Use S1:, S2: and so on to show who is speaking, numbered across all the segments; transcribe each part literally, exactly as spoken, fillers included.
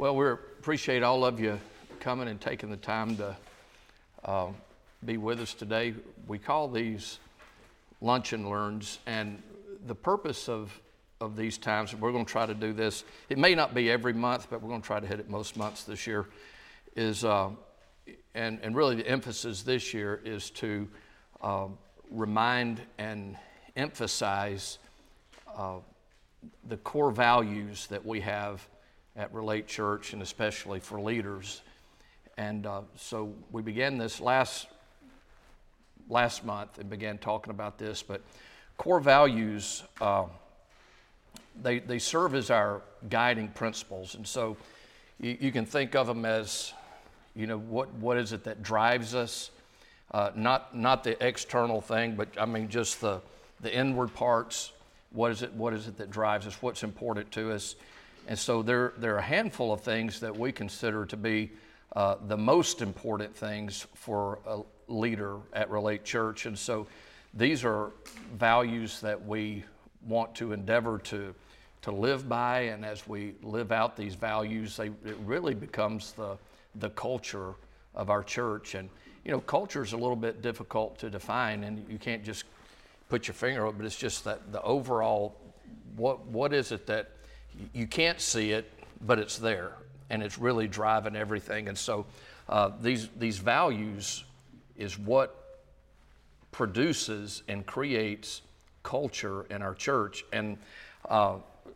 S1: Well, we appreciate all of you coming and taking the time to uh, be with us today. We call these lunch and learns, and the purpose of, of these times, we're going to try to do this. It may not be every month, but we're going to try to hit it most months this year, is, uh, and, and really the emphasis this year is to uh, remind and emphasize uh, the core values that we have at Relate Church, and especially for leaders. And uh, so we began this last last month and began talking about this, but core values, uh, they, they serve as our guiding principles. And so you, you can think of them as, you know, what what is it that drives us? Uh, not not the external thing, but I mean just the, the inward parts. What is it, what is it that drives us? What's important to us? And so there, there are a handful of things that we consider to be uh, the most important things for a leader at Relate Church. And so these are values that we want to endeavor to, to live by. And as we live out these values, they, it really becomes the, the culture of our church. And, you know, culture is a little bit difficult to define, and you can't just put your finger on it, but it's just that the overall, what what is it that you can't see it, but it's there, and it's really driving everything. And so uh, these these values is what produces and creates culture in our church. And uh,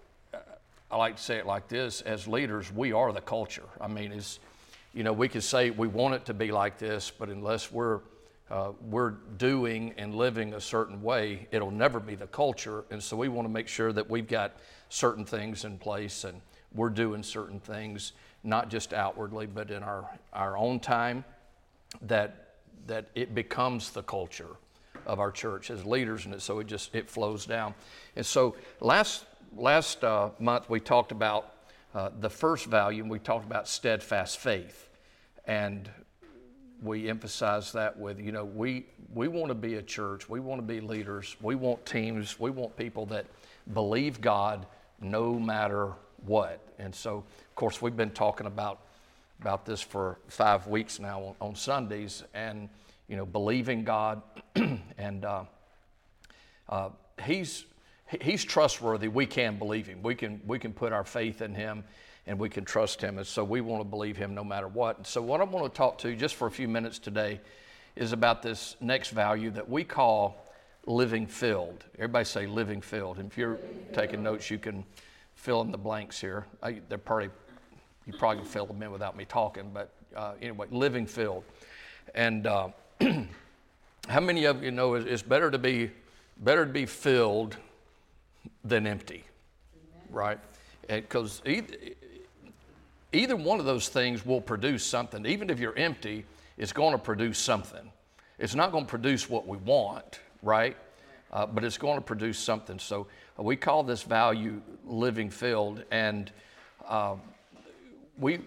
S1: I like to say it like this: as leaders, we are the culture. I mean, it's, you know, we could say we want it to be like this, but unless we're Uh, we're doing and living a certain way, it'll never be the culture. And so we want to make sure that we've got certain things in place, and we're doing certain things, not just outwardly, but in our, our own time, that that it becomes the culture of our church as leaders, and so it just it flows down. And so last last uh, month we talked about uh, the first value, and we talked about steadfast faith. And we emphasize that with, you know, we, we want to be a church, we want to be leaders, we want teams, we want people that believe God no matter what. And so, of course, we've been talking about about this for five weeks now on, on Sundays, and, you know, believing God, and uh, uh, he's he's trustworthy. We can believe him. We can we can put our faith in him, and we can trust him. And so we want to believe him no matter what. And so what I want to talk to you just for a few minutes today is about this next value that we call living filled. Everybody say living filled. And if you're taking notes, you can fill in the blanks here. I, they're probably, you probably can fill them in without me talking, but uh, anyway, living filled. And uh, how many of you know it's better to be, better to be filled than empty, right? Because either, either one of those things will produce something. Even if you're empty, it's going to produce something. It's not going to produce what we want, right? Uh, but it's going to produce something. So uh, we call this value living filled. And uh, we,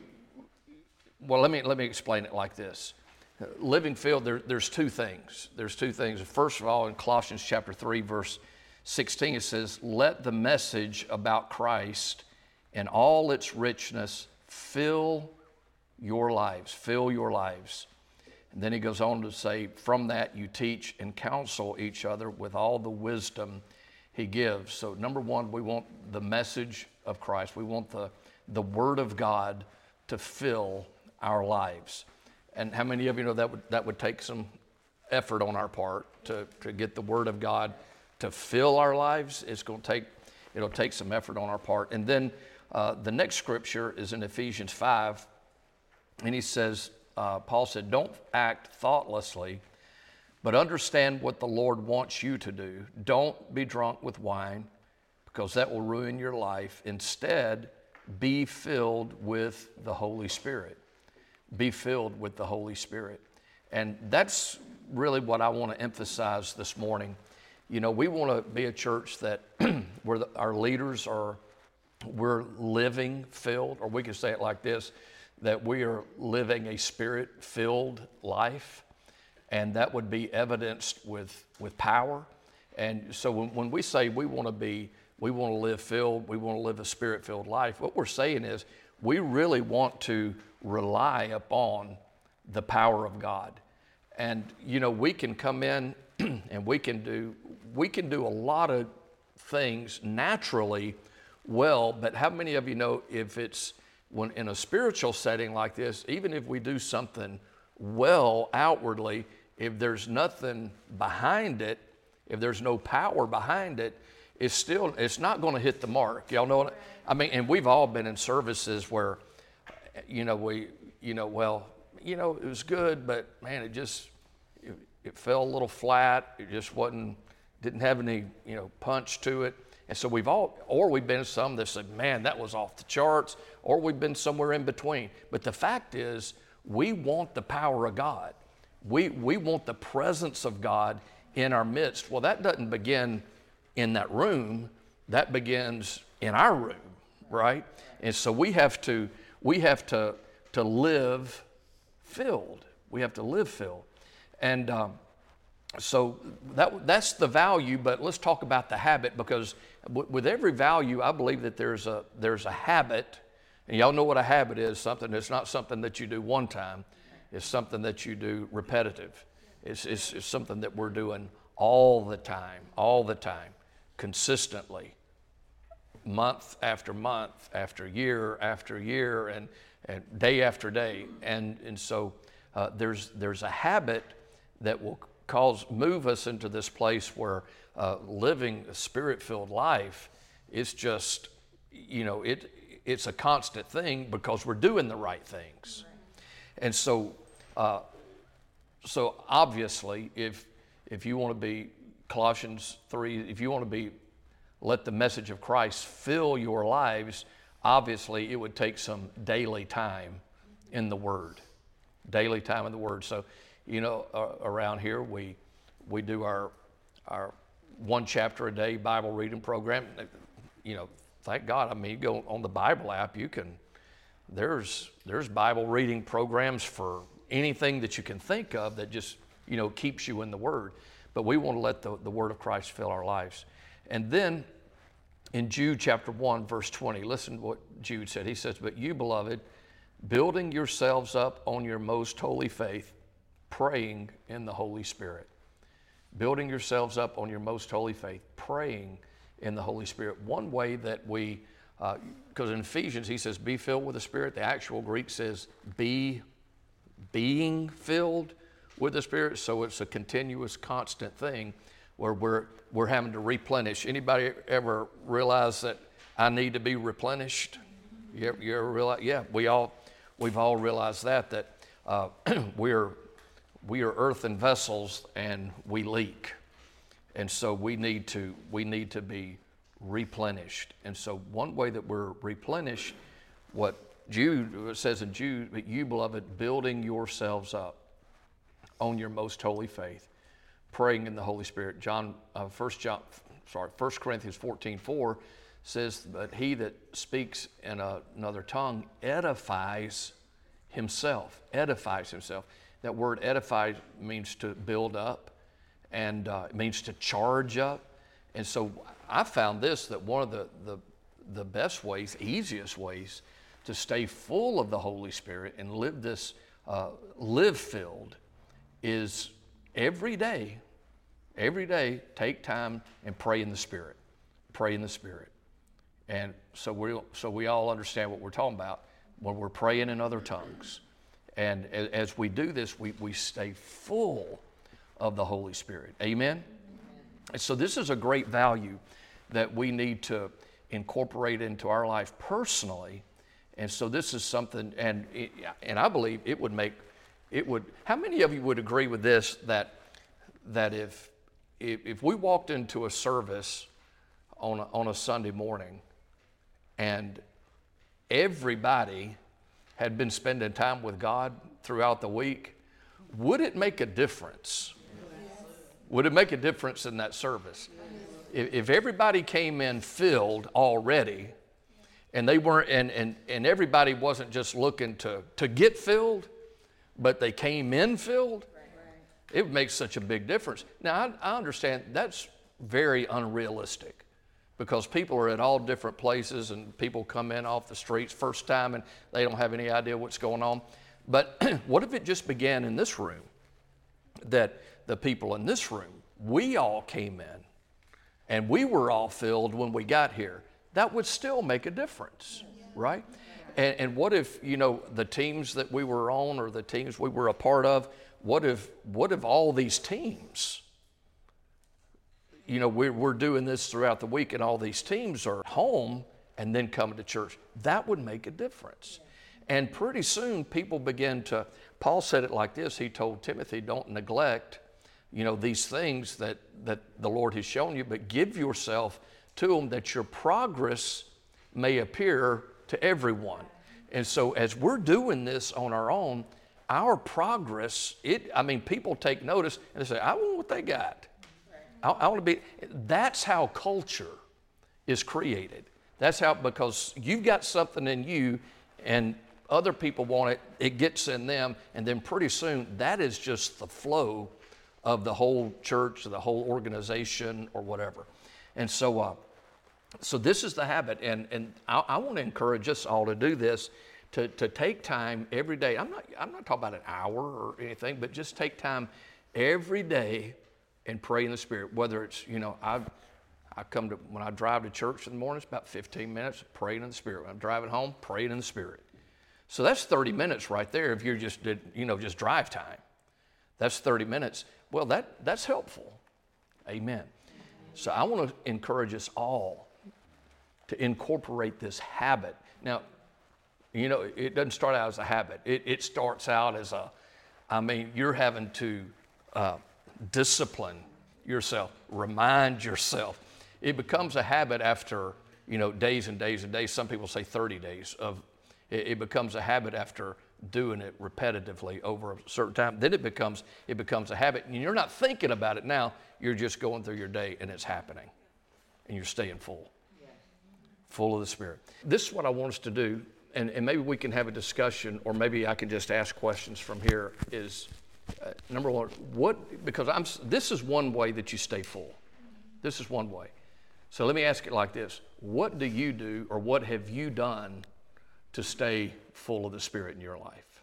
S1: well, let me let me explain it like this. Uh, living filled, there, there's two things. There's two things. First of all, in Colossians chapter three, verse sixteen, it says, "Let the message about Christ and all its richness fill your lives, fill your lives." And then he goes on to say, "From that you teach and counsel each other with all the wisdom he gives." So number one, we want the message of Christ. We want the, the Word of God to fill our lives. And how many of you know that would, that would take some effort on our part to, to get the Word of God to fill our lives? It's going to take, it'll take some effort on our part. And then uh, the next scripture is in Ephesians five, and he says, uh, Paul said, "Don't act thoughtlessly, but understand what the Lord wants you to do. Don't be drunk with wine, because that will ruin your life. Instead, be filled with the Holy Spirit." Be filled with the Holy Spirit. And that's really what I want to emphasize this morning. You know, we want to be a church that where the, our leaders are, we're living filled, or we can say it like this, that we are living a Spirit-filled life, and that would be evidenced with, with power. And so when, when we say we want to be, we want to live filled, we want to live a Spirit-filled life, what we're saying is we really want to rely upon the power of God. And, you know, we can come in and we can do, we can do a lot of things naturally well, but how many of you know if it's when in a spiritual setting like this, even if we do something well outwardly, if there's nothing behind it, if there's no power behind it, it's still, it's not going to hit the mark. Y'all know what I mean? And we've all been in services where, you know, we, you know, well, you know, it was good, but man, it just, it, it fell a little flat. It just wasn't, didn't have any, you know, punch to it. And so we've all, or we've been some that said, man, that was off the charts, or we've been somewhere in between. But the fact is, we want the power of God. We, we want the presence of God in our midst. Well, that doesn't begin in that room. That begins in our room, right? And so we have to, we have to, to live filled. We have to live filled. And um, so that, that's the value, but let's talk about the habit, because w- with every value, I believe that there's a, there's a habit. And y'all know what a habit is, something that's not something that you do one time. It's something that you do repetitive. It's, it's, it's something that we're doing all the time, all the time, consistently, month after month, after year after year, and, and day after day. And, and so uh, there's, there's a habit that will cause, move us into this place where uh, living a spirit-filled life is just, you know, it, it's a constant thing because we're doing the right things. And so, uh, so obviously, if if you want to be, Colossians three, if you want to be, let the message of Christ fill your lives, obviously it would take some daily time in the Word, daily time in the Word. So, you know, uh, around here we we do our our one chapter a day Bible reading program. You know, thank God. I mean, you go on the Bible app, you can. There's there's Bible reading programs for anything that you can think of that just, you know, keeps you in the Word. But we want to let the, the Word of Christ fill our lives. And then in Jude chapter one, verse twenty, listen to what Jude said. He says, "But you, beloved, building yourselves up on your most holy faith, praying in the Holy Spirit." Building yourselves up on your most holy faith, praying in the Holy Spirit. One way that we because uh, in Ephesians, he says, be filled with the Spirit. The actual Greek says, be being filled with the Spirit. So it's a continuous, constant thing where we're, we're having to replenish. Anybody ever realize that I need to be replenished? You ever, you ever realize? Yeah, we all, we've all realized that, that uh, we're, we are earthen vessels and we leak. And so we need to, we need to be replenished. And so one way that we're replenished, what Jude says in Jude, but you, beloved, building yourselves up on your most holy faith, praying in the Holy Spirit. John, uh, First John, sorry, First Corinthians fourteen four says, but he that speaks in a, another tongue edifies himself. Edifies himself. That word edify means to build up, and uh, it means to charge up. And so I found this, that one of the, the, the best ways, easiest ways to stay full of the Holy Spirit and live this, uh, live filled, is every day, every day, take time and pray in the Spirit. Pray in the Spirit. And so we, so we all understand what we're talking about when we're praying in other tongues. And as we do this, we, we stay full of the Holy Spirit. Amen? And so this is a great value that we need to incorporate into our life personally. And so this is something, and it, and I believe it would make, it would, how many of you would agree with this, that that if if, if we walked into a service on a, on a Sunday morning and everybody had been spending time with God throughout the week, would it make a difference? Would it make a difference in that service? If, if everybody came in filled already, and they weren't, and, and, and everybody wasn't just looking to, to get filled, but they came in filled, it would make such a big difference. Now, I, I understand that's very unrealistic. because people are at all different places and people come in off the streets first time and they don't have any idea what's going on. But what if it just began in this room, that the people in this room, we all came in and we were all filled when we got here? That would still make a difference, right? And, and what if, you know, the teams that we were on or the teams we were a part of, what if, what if all these teams, you know, we're, we're doing this throughout the week and all these teams are home and then coming to church? That would make a difference. And pretty soon people begin to, Paul said it like this, he told Timothy, don't neglect, you know, these things that, that the Lord has shown you, but give yourself to them that your progress may appear to everyone. And so as we're doing this on our own, our progress, it, I mean, people take notice and they say, I want what they got. I, I want to be, that's how culture is created. That's how, because you've got something in you and other people want it, it gets in them, and then pretty soon that is just the flow of the whole church, or the whole organization, or whatever. And so, uh, so this is the habit, and, and I, I want to encourage us all to do this, to, to take time every day. I'm not, I'm not talking about an hour or anything, but just take time every day and pray in the Spirit. Whether it's, you know, I I come to, when I drive to church in the morning, it's about fifteen minutes praying in the Spirit. When I'm driving home, praying in the Spirit. So that's thirty minutes right there if you're just, did, you know, just drive time. That's thirty minutes. Well, that, that's helpful. Amen. So I want to encourage us all to incorporate this habit. Now, you know, it doesn't start out as a habit. It, it starts out as a, I mean, you're having to uh, discipline yourself, remind yourself. It becomes a habit after, you know, days and days and days. Some people say thirty days of, it, it becomes a habit after doing it repetitively over a certain time. Then it becomes, it becomes a habit. And you're not thinking about it now. You're just going through your day and it's happening. And you're staying full. Full of the Spirit. This is what I want us to do, and, and maybe we can have a discussion, or maybe I can just ask questions from here, is uh, number one, what, because I'm, this is one way that you stay full. This is one way. So let me ask it like this. What do you do, or what have you done to stay full of the Spirit in your life?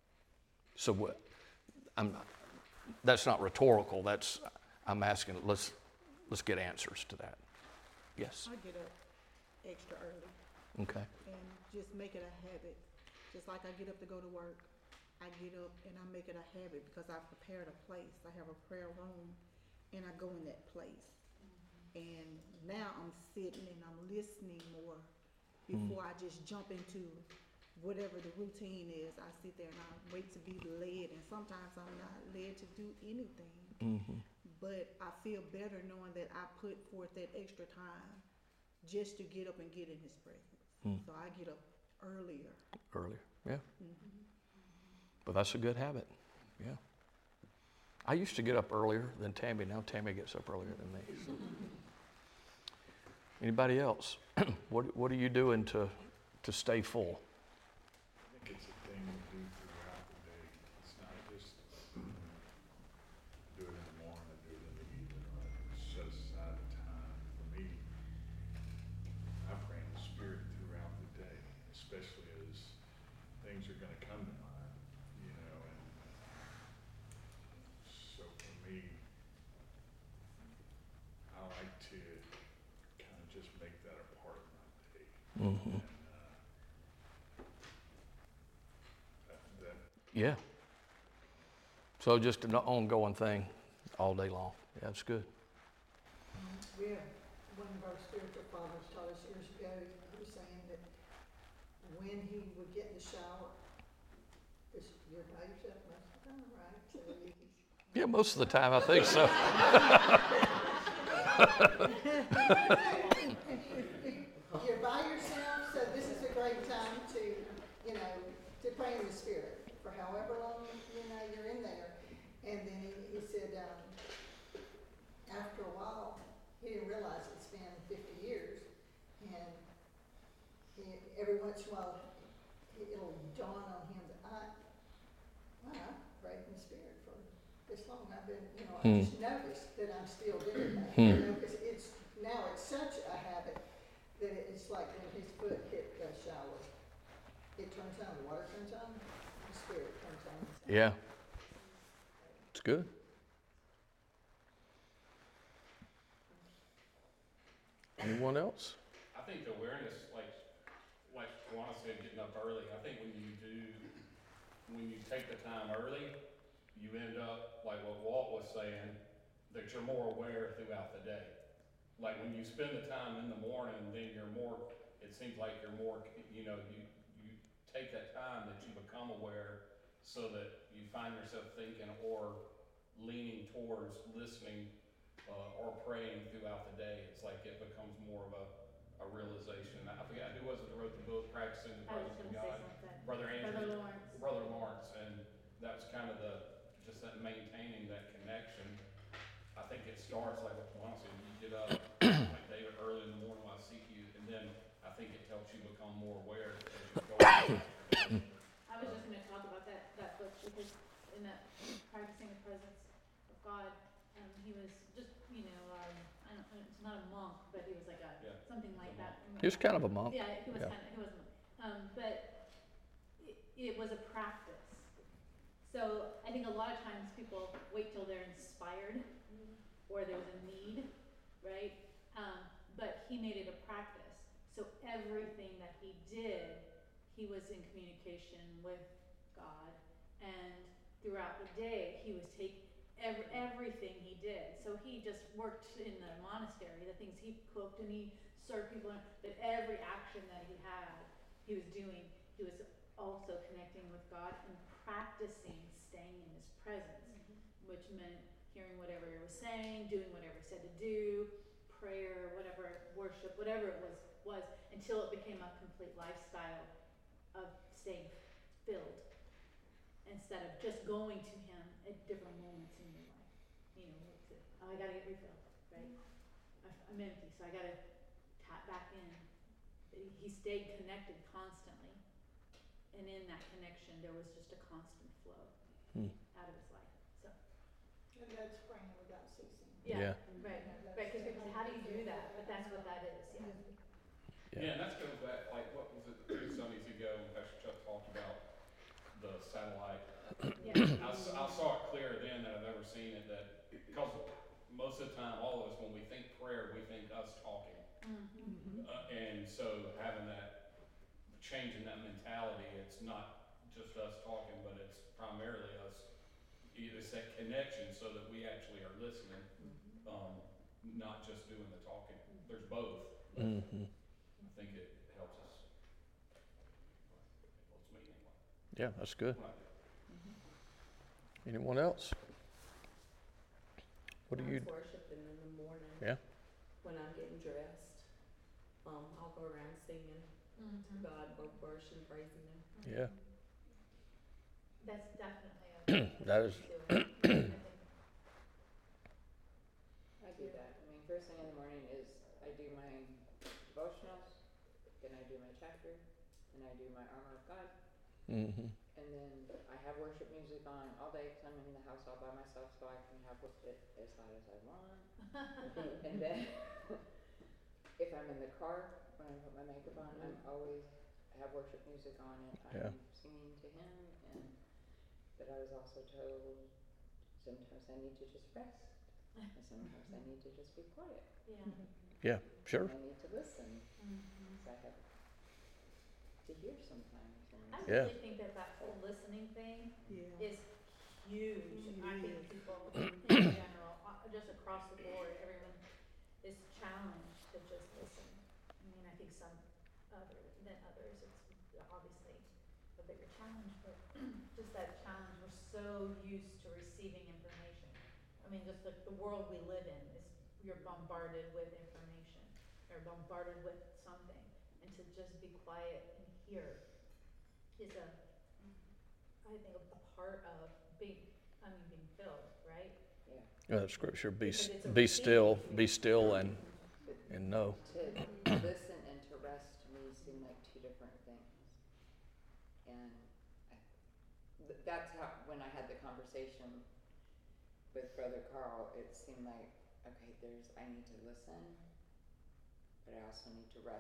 S1: So what, I'm, that's not rhetorical, that's, I'm asking, let's, let's get answers to that. Yes?
S2: I get up extra early.
S1: Okay.
S2: And just make it a habit. Just like I get up to go to work, I get up and I make it a habit because I prepared a place. I have a prayer room and I go in that place. Mm-hmm. And now I'm sitting and I'm listening more before mm. I just jump into whatever the routine is. I sit there and I wait to be led, and sometimes I'm not led to do anything. Mm-hmm. But I feel better knowing that I put forth that extra time just to get up and get in His presence. Mm. So I get up earlier.
S1: Earlier, yeah. Mm-hmm. But that's a good habit, yeah. I used to get up earlier than Tammy. Now Tammy gets up earlier than me. So. Anybody else? what What are you doing to to stay full?
S3: I think it's a thing we do throughout the day. It's not just do it in the morning or do it in the evening. Right? Set aside time. For me, I pray in the Spirit throughout the day, especially as things are going to come to mind, you know. And so for me, I like to kind of just make that a part of my day. Mm-hmm. And, uh, that, that
S1: yeah. So just an ongoing thing all day long. Yeah, that's good.
S4: We have one of our spiritual fathers taught us years ago. He was saying that when he would get in the shower, because you're by yourself most of the time, right? So you can,
S1: yeah, most of the time I think so.
S4: you're by yourself, so this is a great time to, you know, to pray in the Spirit for however long, you know, you're in there. And then he, he said, um, after a while, he didn't realize it's been fifty years, and he, every once in a while, it, it'll dawn on him that I, wow, I've prayed in the Spirit for this long. I've been, you know, I
S1: Hmm.
S4: just noticed that I'm still doing that,
S1: Hmm.
S4: you know, because it's, now it's such a habit like when his foot hit the shower. It turns on, the water turns on, the spirit turns on.
S1: Yeah. It's good. Anyone else?
S5: I think the awareness, like, like Tawana said, getting up early, I think when you do, when you take the time early, you end up, like what Walt was saying, that you're more aware throughout the day. Like when you spend the time in the morning, then you're more, it seems like you're more, you know, you, you take that time that you become aware so that you find yourself thinking or leaning towards listening uh, or praying throughout the day. It's like it becomes more of a, a realization. I forget who was it that wrote the book, Practicing the
S6: I was
S5: Presence of
S6: gonna say
S5: God?
S6: something.
S5: Brother Andrew.
S6: Brother Lawrence.
S5: Brother Lawrence, and that was kind of the, just that maintaining that connection. I think it starts like what Tawana said, you get up, like David, early in the morning while I seek you, and then I think it helps you become more aware as you go on.
S6: I was just gonna talk about that, that book, because in that Practicing the Presence of God, um, he was just, you know, um, I don't, it's not a monk, but he was like a,
S5: Yeah,
S6: something like
S5: a
S6: that.
S1: He was kind of a monk.
S6: Yeah, he was
S1: Yeah.
S6: kind of, he was, a monk. um, but it, it was a practice. So I think a lot of times people wait till they're inspired, or there's a need, right? Um, but he made it a practice. So everything that he did, he was in communication with God, and throughout the day, he was taking every, everything he did. So he just worked in the monastery, the things he cooked, and he served people, but every action that he had, he was doing, he was also connecting with God and practicing staying in his presence, mm-hmm. which meant hearing whatever he was saying, doing whatever he said to do, prayer, whatever, worship, whatever it was, was until it became a complete lifestyle of staying filled instead of just going to him at different moments in your life. You know, oh, I gotta get refilled, right? I'm empty, so I gotta tap back in. He stayed connected constantly, and in that connection, there was just a constant flow
S1: Hmm.
S6: out of his life. So,
S4: And that's praying without ceasing.
S6: yeah,
S1: Yeah.
S6: right, right. Because people say, how do you do that? But that's what that is. Yeah.
S1: Yeah.
S5: Yeah, and that goes back, like, what was it, two Sundays ago, when Pastor Chuck talked about the satellite.
S6: Yeah.
S5: I, s- I saw it clearer then than I've ever seen it, that, because most of the time, all of us, when we think prayer, we think us talking.
S6: Mm-hmm.
S5: Uh, and so having that, changing that mentality, it's not just us talking, but it's primarily us, it's that connection so that we actually are listening, um, not just doing the talking. There's both. But
S1: Mm-hmm.
S5: I think it helps us. It helps me anyway.
S1: Yeah, that's good.
S5: Right.
S1: Anyone else? What do you?
S7: Mine's worshiping in the morning.
S1: Yeah.
S7: When I'm getting dressed, um, I'll go around singing
S6: Mm-hmm.
S7: to God, both worshiping, praising Him.
S1: Yeah.
S6: That's definitely a
S1: That is.
S6: I think.
S8: I do that. I mean, first thing in the morning is I do my devotionals, then I do my chapter, then I do my armor of God,
S1: Mm-hmm.
S8: and then I have worship music on all day because I'm in the house all by myself, so I can have it as loud as I want. And then if I'm in the car when I put my makeup on, I'm always have worship music on it.
S1: Yeah.
S8: I'm singing to Him, and but I was also told sometimes I need to just rest. And sometimes I need to just be quiet.
S6: Yeah.
S1: Yeah. Sure.
S8: I need to listen.
S6: Mm-hmm.
S8: So I have to hear sometimes. And
S6: I
S1: Yeah.
S6: really think that that whole listening thing
S2: Yeah.
S6: is huge.
S2: It
S6: I think
S2: is.
S6: people in general, uh, just across the board, everyone is challenged to just listen. I mean, I think some other than others, it's obviously a bigger challenge, but just that challenge, we're so used to receiving information. I mean, just like the world we live in is, you're bombarded with information, you're bombarded with something, and to just be quiet and hear is a, I think, a part of being, I mean, being filled, right?
S8: yeah.
S1: Uh, scripture. Be
S6: Because it's a
S1: be still.
S6: receiving.
S1: Be still and and know.
S8: To listen and to rest to me seem like two different things. And I, th- that's how, when I had the conversation with Brother Carl, it seemed like, okay, there's, I need to listen, but I also need to rest a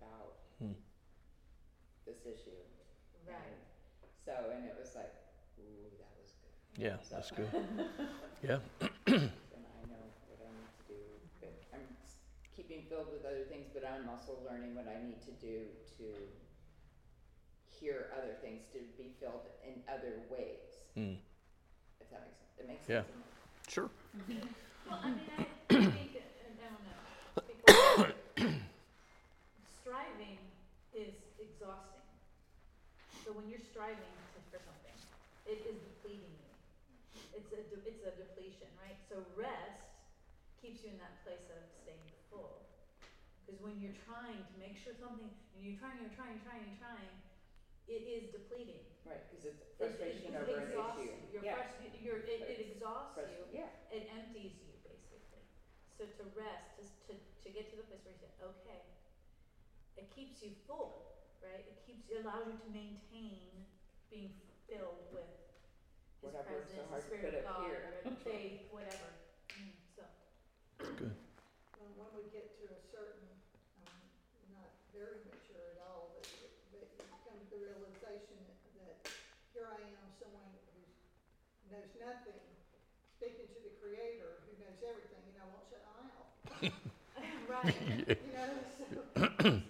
S8: about
S1: Hmm.
S8: this issue.
S6: Right.
S8: And so, and it was like, ooh, that was good.
S1: Yeah,
S8: So-
S1: that's good. Yeah.
S8: And I know what I need to do, but I'm s- keeping filled with other things, but I'm also learning what I need to do to hear other things, to be filled in other ways,
S1: Mm.
S8: if that makes sense. It makes
S1: Yeah.
S8: sense.
S1: Sure.
S6: Well, I mean, I, I think, that- and I don't know, because striving is exhausting. So when you're striving to, for something, it is depleting you. It's a, de- it's a depletion, right? So rest keeps you in that place of staying full. Because when you're trying to make sure something, and you're trying, you're trying, you're trying, you're trying, it is depleting.
S8: Right, because it's
S6: It-
S8: frustration
S6: it,
S8: over
S6: it
S8: an
S6: exhausts
S8: issue.
S6: you. You're
S8: Yeah.
S6: frust- you're, it,
S8: But
S6: it exhausts
S8: Frust-
S6: you.
S8: Yeah,
S6: It empties you, basically. So to rest, is to, to get to the place where you say, okay, it keeps you full, right? It keeps, it allows you to maintain being filled with His
S8: Whatever, it's so
S6: presence, the
S8: hard to
S6: Spirit
S8: put
S6: of
S8: up
S6: God,
S8: here.
S6: or faith, whatever. Mm, so,
S1: Good.
S4: Um, when we get to a certain, um, not very mature at all, but, but you come to the realization that here I am, someone who knows nothing, speaking to the Creator who knows everything, and I won't shut my mouth.
S6: right.
S4: You know, so it's like,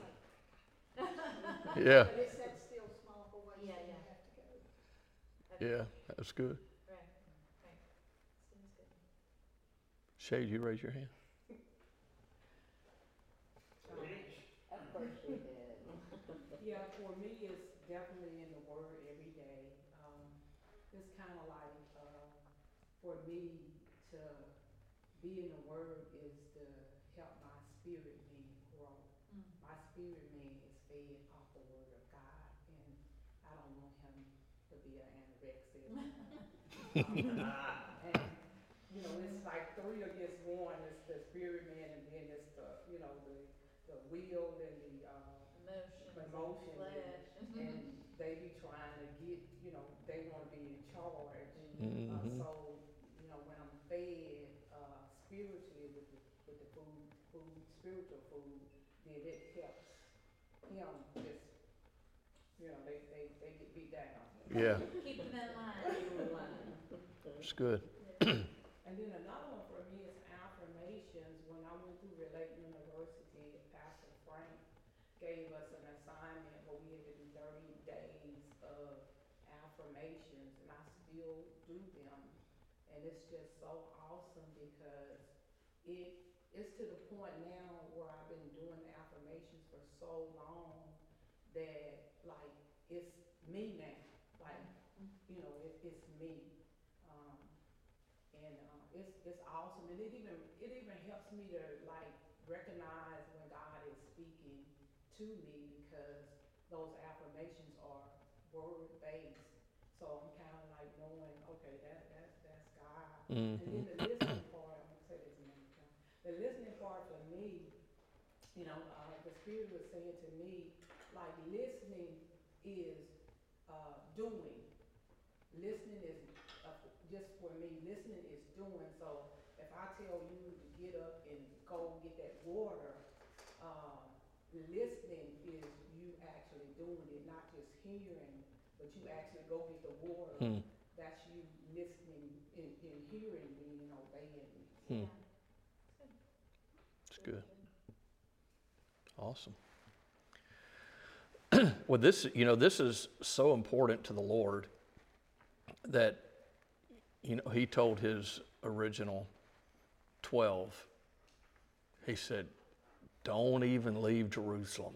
S1: Yeah.
S4: but it's that still small voice
S6: Yeah,
S4: and you
S6: yeah.
S4: have to go.
S1: Yeah, that's good.
S6: Right, right. Seems good.
S1: Shay, you raise your hand?
S8: of course we did.
S9: Yeah, for me, it's definitely in the Word every day. Um, it's kind of like, uh, for me to be in the Word is to help my spirit man grow.
S6: Mm.
S9: My spirit man is fed off the Word of God, and I don't want him to be an anorexic. um, and, you know, it's like three against one. It's the spirit man, and then it's the, you know, the, the will and the, uh,
S6: Emotions,
S9: Emotions
S6: flesh.
S9: and they be trying to get, you know, they wanna be in charge. Uh,
S1: Mm-hmm.
S9: so, you know, when I'm fed, uh, spiritually with the, with the food, food, spiritual food, then it helps him just, you know, they, they, they get beat down.
S1: Yeah,
S6: Keep them in line.
S9: Keep 'em in line.
S1: it's good.
S9: And then another one for me is affirmations. When I went through Relate University, Pastor Frank gave us an assignment where we had to do thirty days of affirmations, and I still do them. And it's just so awesome because it it's to the point now where I've been doing the affirmations for so long that like it's me now. Like, you know, it, it's me. Um, and uh, it's it's awesome, and it even it even helps me to like recognize when God is speaking to me because those affirmations are word based. So I'm kind of like knowing, okay, that that that's God. And
S1: Mm-hmm.
S9: then the listening part, I'm gonna say this a minute. The listening part for me, you know, uh, the Spirit was saying to me, like listening is uh, doing. Listening is uh, just for me. Listening is doing. So if I tell you to get up and go get that water, um, listening is you actually doing it, not just hearing, but you actually go get the water.
S1: Hmm.
S9: That's you listening and, and hearing me and obeying me.
S1: Hmm.
S6: Yeah.
S1: It's good. Awesome. Well, this, you know, this is so important to the Lord that, you know, he told his original twelve, he said, don't even leave Jerusalem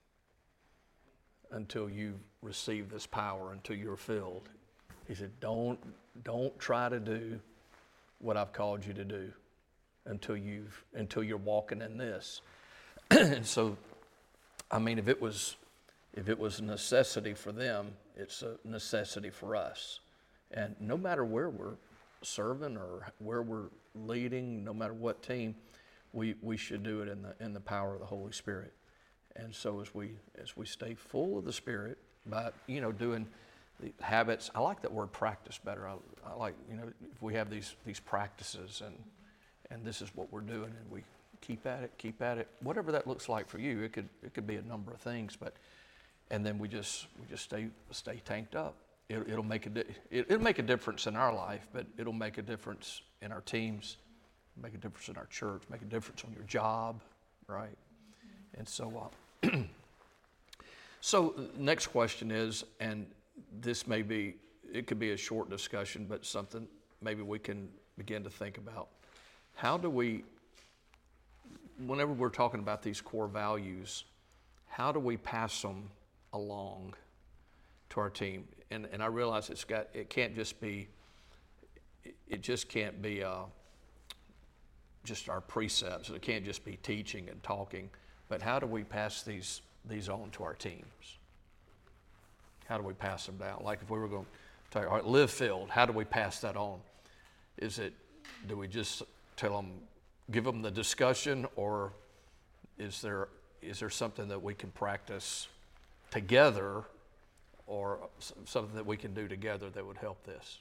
S1: until you receive this power, until you're filled. He said, don't, don't try to do what I've called you to do until you've, until you're walking in this. And so, I mean, if it was, if it was a necessity for them, it's a necessity for us. And no matter where we're serving or where we're leading, no matter what team, we, we should do it in the in the power of the Holy Spirit. And so as we as we stay full of the Spirit by, you know, doing the habits, I like that word practice better. I, I like, you know, if we have these these practices and and this is what we're doing and we keep at it, keep at it, whatever that looks like for you. It could it could be a number of things, but and then we just we just stay stay tanked up. It, it'll make a di- it, it'll make a difference in our life, but it'll make a difference in our teams, make a difference in our church, make a difference on your job, right? And so, uh, so next question is, and this may be, it could be a short discussion, but something maybe we can begin to think about. How do we, whenever we're talking about these core values, how do we pass them along to our team? And and I realize it's got, it can't just be, it just can't be uh, just our precepts. It can't just be teaching and talking. But how do we pass these these on to our teams? How do we pass them down? Like if we were going to talk, all right, live filled, how do we pass that on? Is it, do we just tell them, give them the discussion, or is there is there something that we can practice together, or something that we can do together that would help this?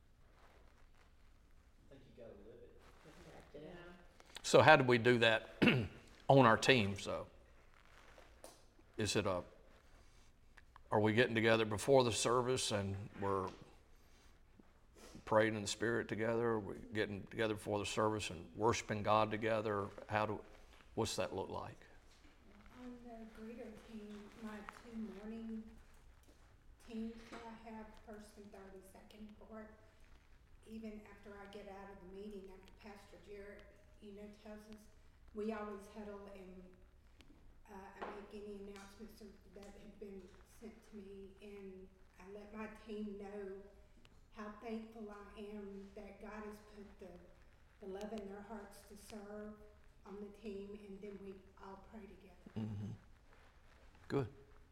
S10: I think you gotta live it.
S6: Yeah.
S1: So how do we do that on our teams, though? Is it a, are we getting together before the service and we're praying in the Spirit together? Are we getting together before the service and worshiping God together? How do, what's that look like?
S11: On the greeter team, my two morning teams that I have, first and third and second, fourth, even after I get out of the meeting, after Pastor Jarrett, you know, tells us, we always huddle and uh, I make any announcements that have been sent to me, and I let my team know how thankful I am that God has put the, the love in their hearts to serve on the team, and then we all pray together.
S1: Mm-hmm. Good.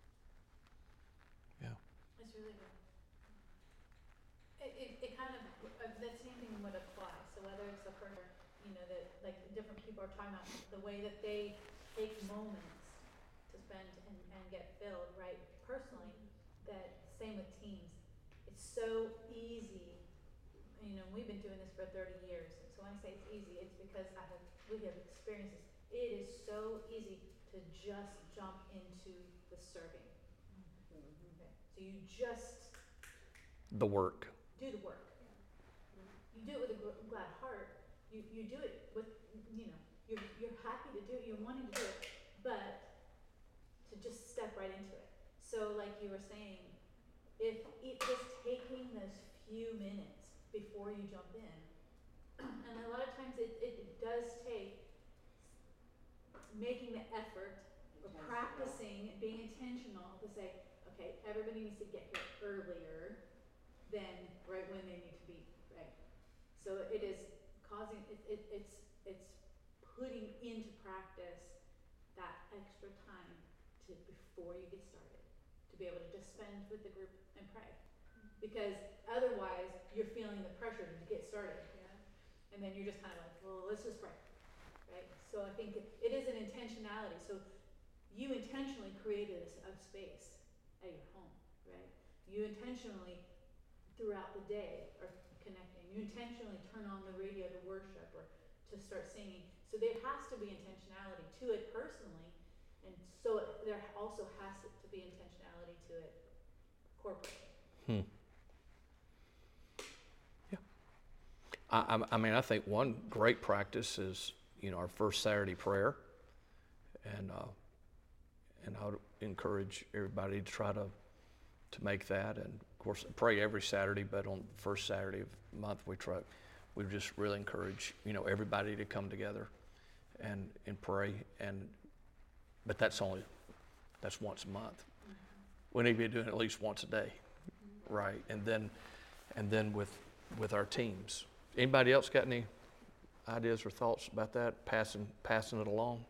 S1: Yeah.
S6: It's really good. It, it, it kind of, uh, that same thing would apply. So whether it's a person, you know, that like different people are talking about the way that they take moments to spend and, and get filled, right? Personally, that same with teams. It's so easy. You know, we've been doing this for thirty years. So when I say it's easy, it's because I have we have experiences. It is so easy to just jump into the serving. Okay. So you just
S1: The work.
S6: do the work. You do it with a gl- glad heart. You you do it with, you know, you're you're happy to do it. You're wanting to do it, but to just step right into it. So like you were saying, if it just taking those few minutes before you jump in, and a lot of times it, it, it does take making the effort or practicing, being intentional to say, okay, everybody needs to get here earlier than right when they need to be, right? So it is causing, it, it, it's, it's putting into practice that extra time to, before you get started, to be able to just spend with the group and pray. Because otherwise, you're feeling the pressure to get started, yeah? And then you're just kind of like, well, let's just pray, right? So I think it, it is an intentionality. So you intentionally created a, a space at your home, right? You intentionally, throughout the day, are connecting. You intentionally turn on the radio to worship or to start singing. So there has to be intentionality to it personally, and so it, there also has to be intentionality to it corporately.
S1: Hmm. Yeah. I, I, I mean, I think one great practice is, you know, our first Saturday prayer, and uh, and I would encourage everybody to try to to make that, and of course pray every Saturday, but on the first Saturday of the month we try, we just really encourage, you know, everybody to come together and and pray, and but that's only that's once a month. We need to be doing it at least once a day, right? And then and then with with our teams. Anybody else got any ideas or thoughts about that? Passing passing it along.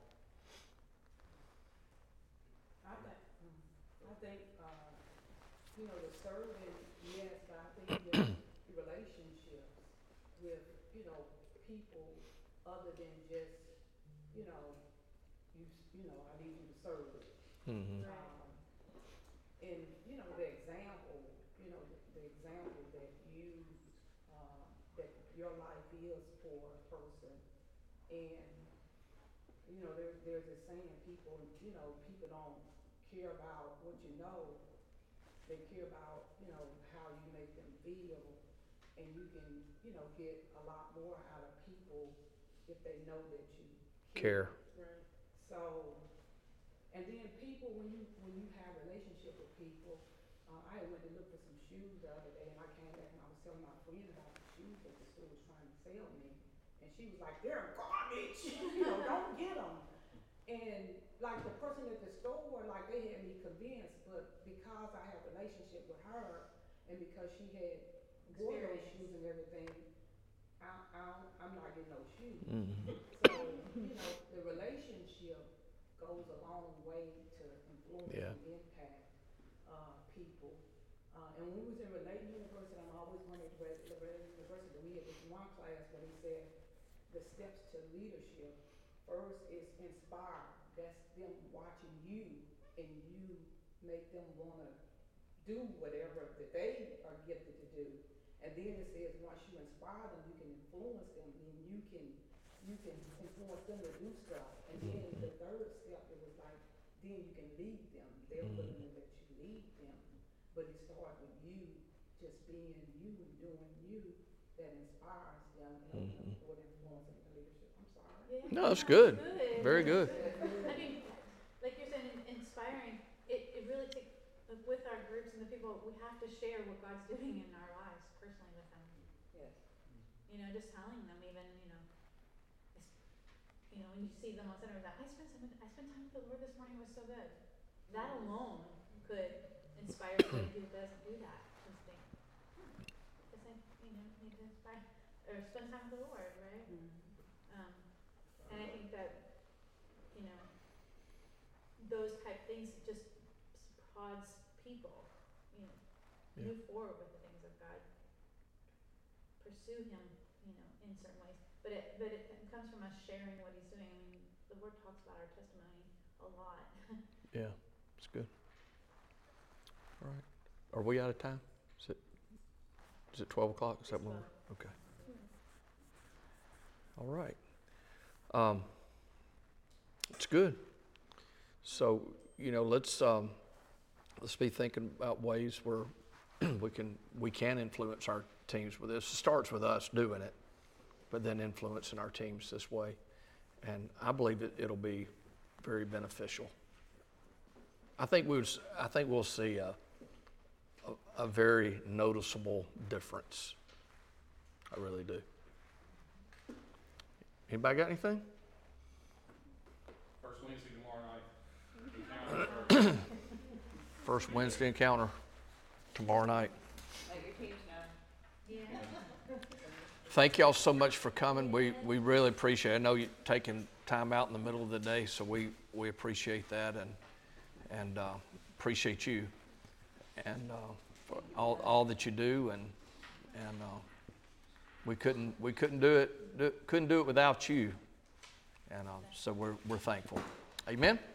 S9: I think, I think, uh, you know, the serving, yes, but I think the the relationships with, you know, people other than just, you know, you, you know, I need you to serve it.
S1: Mm-hmm.
S9: Um, and, you know, the example, you know, the, the example that you, um, that your life is for a person, and you know, there, there's this saying, people, you know, people don't care about what you know, they care about, you know, how you make them feel, and you can, you know, get a lot more out of people if they know that you
S1: Care.
S7: Right.
S9: So, and then people, when you, when you have a relationship with people, uh, I went to look for some shoes the other day, and I came back and I was telling my friend about the shoes that the store was trying to sell me, and she was like, they're garbage, you know, don't get them. And like the person at the store, like they had me convinced, but because I have a relationship with her, and because she had wore those
S6: Experience.
S9: shoes and everything, I, I, don't- I'm not getting those shoes.
S1: Mhm.
S9: So, you know, the relationship goes a long way to influence
S1: Yeah.
S9: and impact, uh, people. Uh, and when we was in Related University, I'm always wondering at Related University, we had this one class where he said, the steps to leadership, first is inspire, that's them watching you, and you make them wanna do whatever that they are gifted to do. And then it says, once you inspire them, you can influence them, and you can, you can influence them to do stuff. And then the third step, it was like, then you can lead them, they're willing to let you lead them. But it starts with you, just being you and doing you, that inspires them, and helps them toward influence and leadership. I'm sorry.
S6: Yeah,
S1: No, that's good.
S6: good.
S1: Very good.
S6: I mean, like you're saying, in- inspiring, it, it really takes, like with our groups and the people, we have to share what God's doing in our lives personally with them.
S8: Yes.
S6: You know, just telling them even, you know, it's- you know, when you see them on Sunday, like, I spent some, I spent time with the Lord this morning, it was so good. That alone could inspire somebody who doesn't do that, just think, hmm, guess I, you know, need to inspire, or spend time with the Lord, right? Um, and I think that, you know, those type things just prods people, you know,
S1: Yeah.
S6: move forward with the things of God, pursue Him, you know, in certain ways. But it, but it comes from us sharing what He's doing. I mean, the Word talks about our testimony a lot.
S1: Yeah, it's good. All right. Are we out of time? Is it, is it twelve o'clock? Is that when we're, okay. All right. Um, it's good. So, you know, let's, um, let's be thinking about ways where we can, we can influence our teams with this. It starts with us doing it, but then influencing our teams this way. And I believe that it'll be very beneficial. I think we was, I think we'll see a, a, a very noticeable difference. I really do. Anybody got anything?
S5: First Wednesday tomorrow night. Encounter for-
S1: First Wednesday encounter tomorrow night.
S8: Let your teams know.
S6: Yeah.
S1: Thank y'all so much for coming. We we really appreciate it. I know you taking time out in the middle of the day, so we, we appreciate that and and uh, appreciate you and uh, for all all that you do and and uh, we couldn't we couldn't do it do, couldn't do it without you, and uh, so we're we're thankful. Amen.